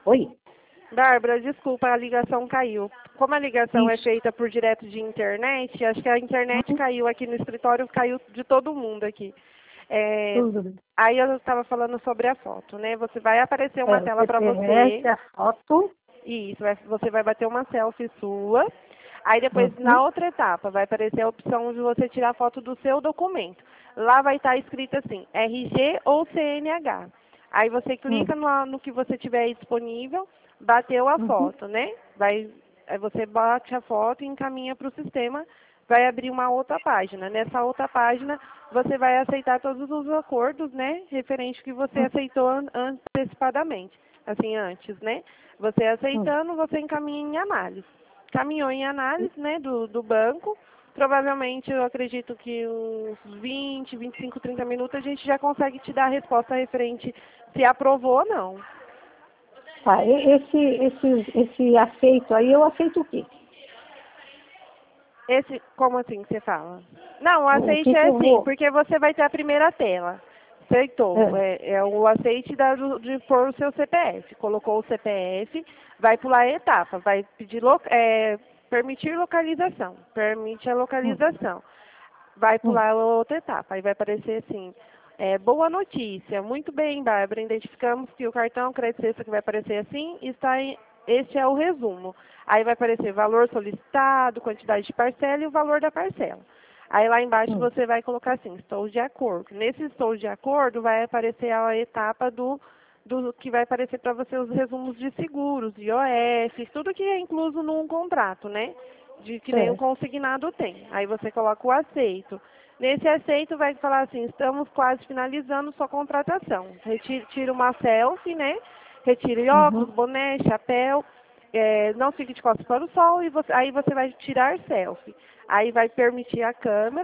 Oi? Bárbara, desculpa, a ligação caiu. Como a ligação é Isso. feita por direto de internet, acho que a internet caiu aqui no escritório, caiu de todo mundo aqui. Tudo bem. Aí eu estava falando sobre a foto, né? Você vai aparecer uma tela para você. a foto. Isso, você vai bater uma selfie sua. Aí depois, na outra etapa, vai aparecer a opção de você tirar foto do seu documento. Lá vai estar escrito assim, RG ou CNH. Aí você clica no que você tiver aí disponível, bateu a foto, né? Aí você bate a foto e encaminha para o sistema, vai abrir uma outra página. Nessa outra página, você vai aceitar todos os acordos, né? Referente que você aceitou antecipadamente, assim, antes, né? Você aceitando, você encaminha em análise. Caminhou em análise, né, do banco. Provavelmente, eu acredito que uns 20, 25, 30 minutos a gente já consegue te dar a resposta referente se aprovou ou não. Tá, esse aceito aí, eu aceito o quê? Como assim que você fala? Não, o O aceite que é eu assim, vou... porque você vai ter a primeira tela. Aceitou. É o aceite de pôr o seu CPF. Colocou o CPF, vai pular a etapa, vai pedir permitir localização. Permite a localização. Vai pular a outra etapa. Aí vai aparecer assim, boa notícia. Muito bem, Bárbara. Identificamos que o cartão crédito extra que vai aparecer assim este é o resumo. Aí vai aparecer valor solicitado, quantidade de parcela e o valor da parcela. Aí lá embaixo você vai colocar assim, estou de acordo. Nesse estou de acordo vai aparecer a etapa do que vai aparecer para você os resumos de seguros, IOF, tudo que é incluso num contrato, né? De que nem o consignado tem. Aí você coloca o aceito. Nesse aceito vai falar assim, estamos quase finalizando sua contratação. Tira uma selfie, né? Retire óculos, boné, chapéu, não fique de costas para o sol e aí você vai tirar selfie. Aí vai permitir a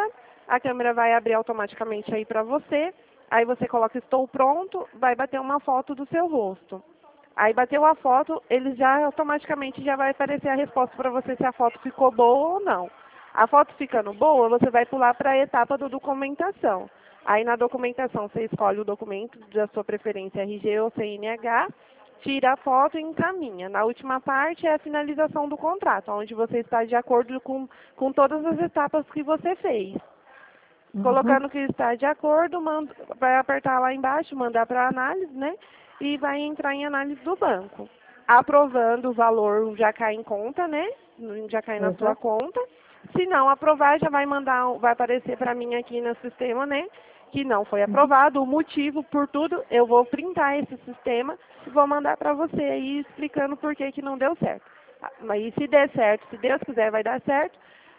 câmera vai abrir automaticamente aí para você, aí você coloca estou pronto, vai bater uma foto do seu rosto. Aí bateu a foto, ele já automaticamente já vai aparecer a resposta para você se a foto ficou boa ou não. A foto ficando boa, você vai pular para a etapa da documentação. Aí na documentação você escolhe o documento da sua preferência RG ou CNH, tira a foto e encaminha. Na última parte é a finalização do contrato, onde você está de acordo com todas as etapas que você fez. Colocando que está de acordo, vai apertar lá embaixo, mandar para análise, né? E vai entrar em análise do banco. Aprovando, o valor já cai em conta, né? Já cai na sua conta. Se não aprovar, já vai vai aparecer para mim aqui no sistema, né? Que não foi aprovado, o motivo por tudo, eu vou printar esse sistema e vou mandar para você aí explicando por que não deu certo. Mas se der certo, se Deus quiser, vai dar certo,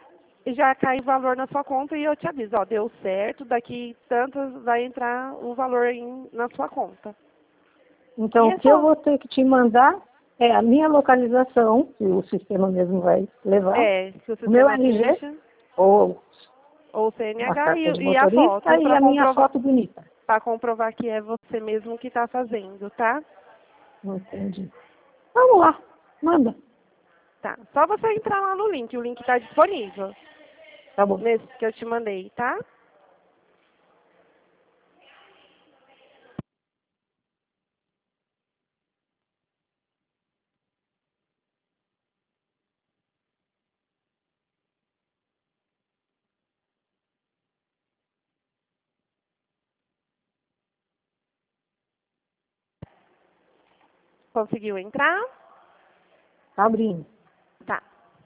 já cai o valor na sua conta e eu te aviso, ó, deu certo, daqui tantas vai entrar o valor aí na sua conta. Então, o que eu vou ter que te mandar é a minha localização, que o sistema mesmo vai levar, se o o meu sistema RG, deixa, ou o a CNH carta de e a foto. motorista e a minha foto bonita. Para comprovar que é você mesmo que está fazendo, tá? Entendi. Vamos lá, manda. Tá. Só você entrar lá no link, o link está disponível. Tá bom. Nesse que eu te mandei, tá? Conseguiu entrar? Tá abrindo. Tá.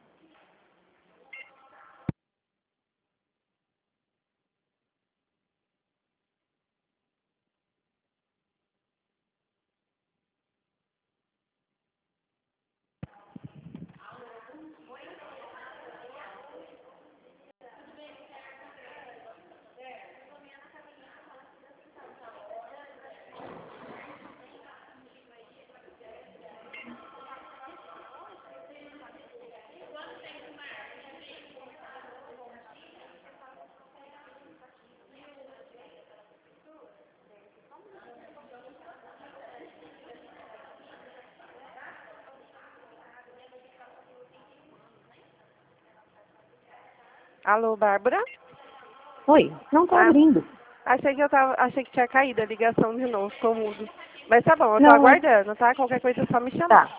Alô, Bárbara? Oi, não tá abrindo. Achei que tinha caído a ligação de novo, ficou mudo. Mas tá bom, eu tô Não, aguardando, tá? Qualquer coisa é só me chamar. tá.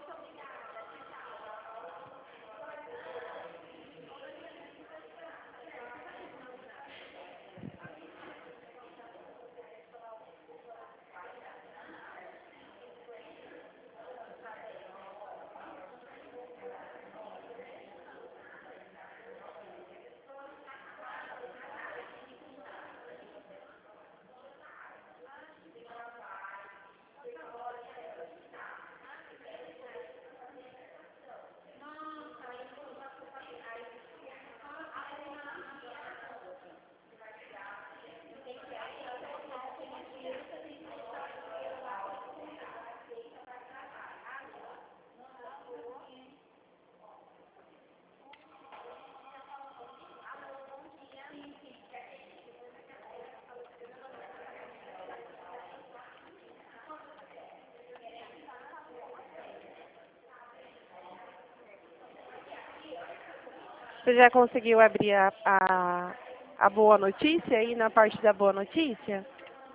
Você já conseguiu abrir a boa notícia aí na parte da boa notícia?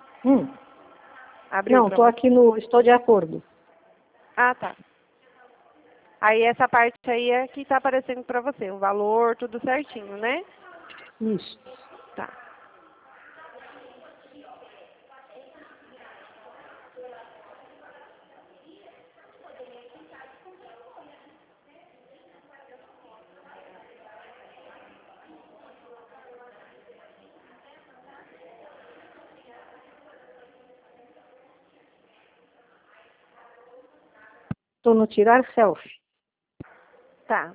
Abriu Não, pra você? estou de acordo. Ah, tá. Aí essa parte aí é que tá aparecendo pra você, o valor, tudo certinho, né? Isso. Tá. Estou no tirar selfie. Tá.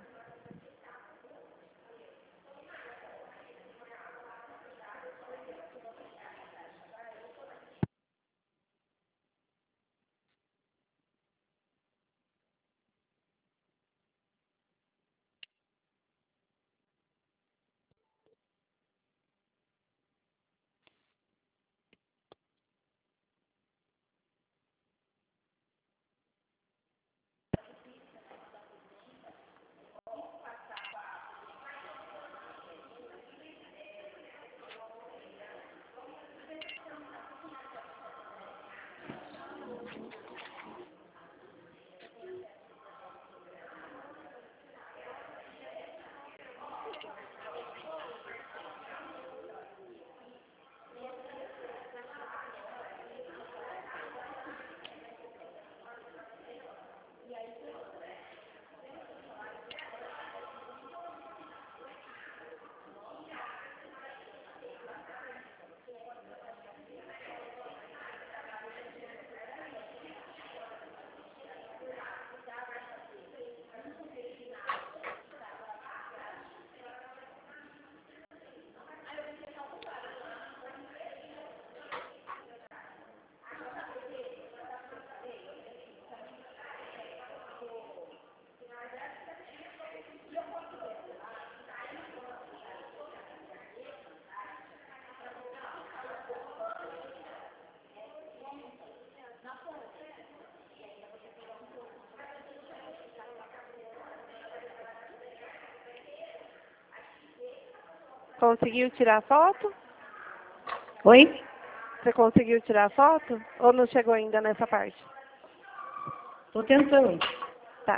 Conseguiu tirar a foto? Oi? Você conseguiu tirar a foto? Ou não chegou ainda nessa parte? Estou tentando. Tá.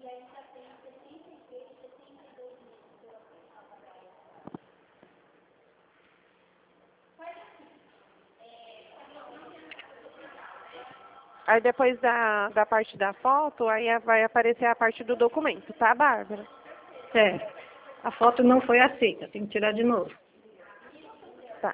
Aí depois da parte da foto, aí vai aparecer a parte do documento, tá, Bárbara? Certo. A foto não foi aceita, tem que tirar de novo. Tá.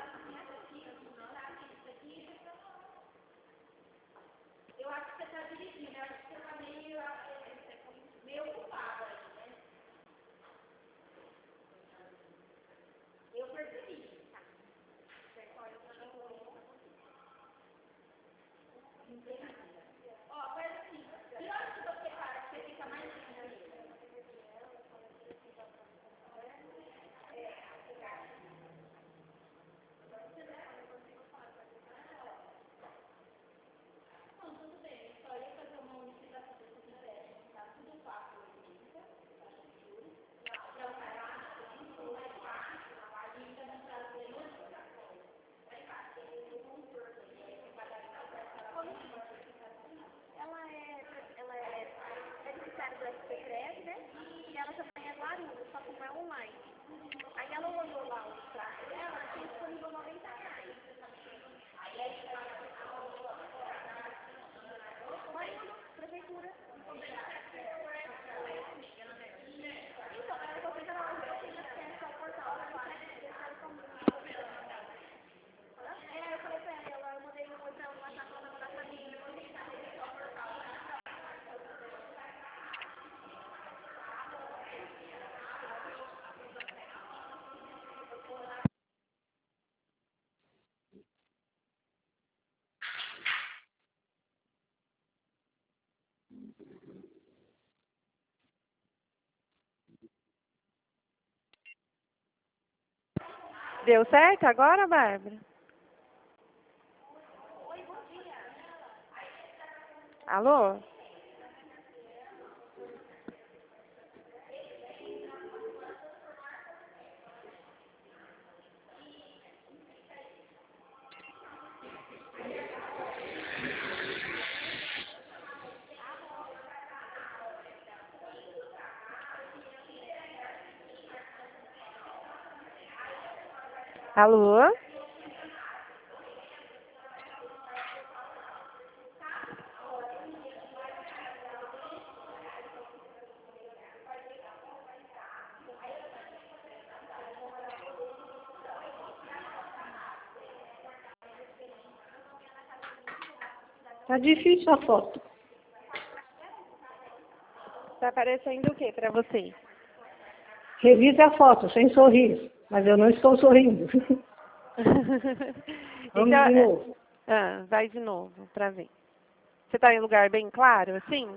Deu certo agora, Bárbara? Alô? Alô? Tá difícil a foto. Tá aparecendo o que pra você? Revise a foto, sem sorriso. Mas eu não estou sorrindo. Vamos Então, de novo. vai de novo pra ver. Você tá em lugar bem claro, assim?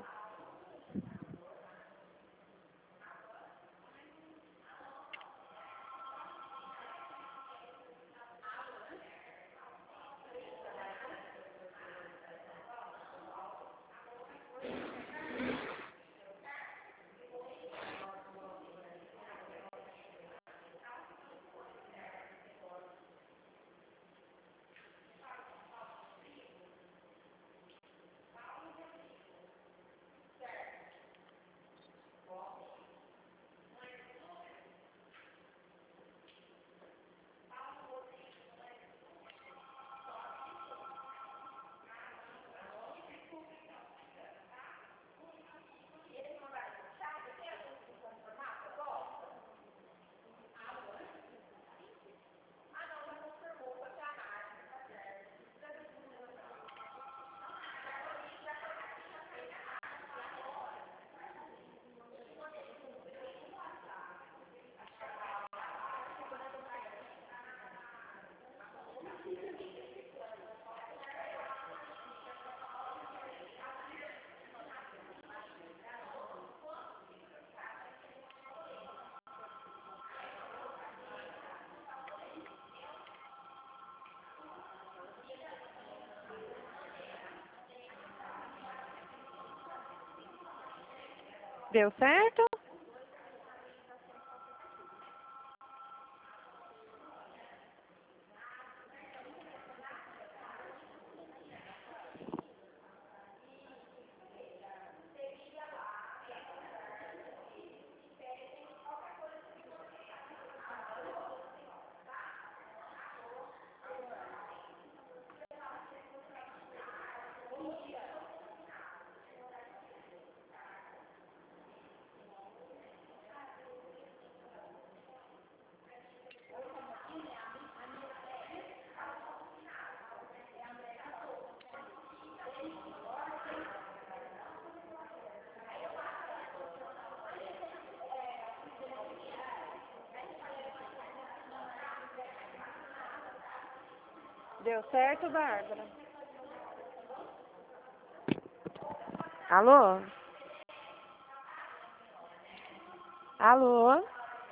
Deu certo? Deu certo, Bárbara? Alô? Alô?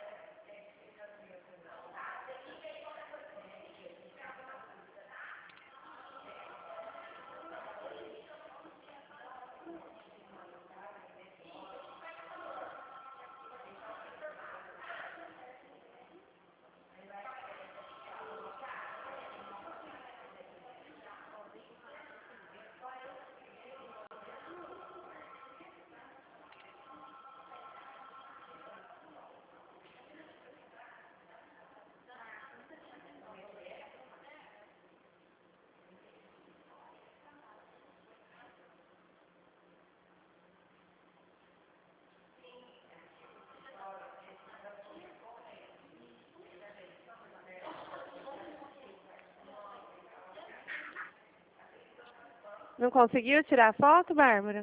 Não conseguiu tirar a foto, Bárbara?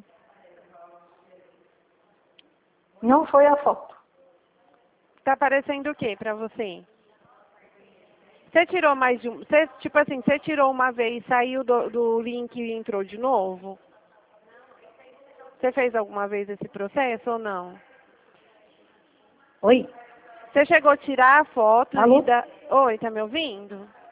Não foi a foto. Tá aparecendo o que pra você? Você tirou mais de um... Você, tipo assim, você tirou uma vez, saiu do link e entrou de novo? Você fez alguma vez esse processo ou não? Oi? Você chegou a tirar a foto Alô? e da... Oi, tá me ouvindo?